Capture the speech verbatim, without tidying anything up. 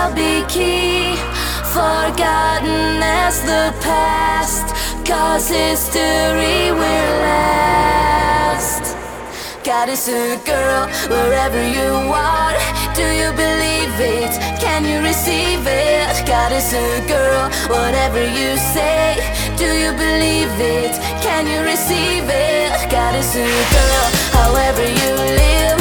shall be key, forgotten as the past, cause history will last. God is a girl, wherever you are, do you believe it? Can you receive it? God is a girl, whatever you say, do you believe it? Can you receive it? God is a girl, however you live,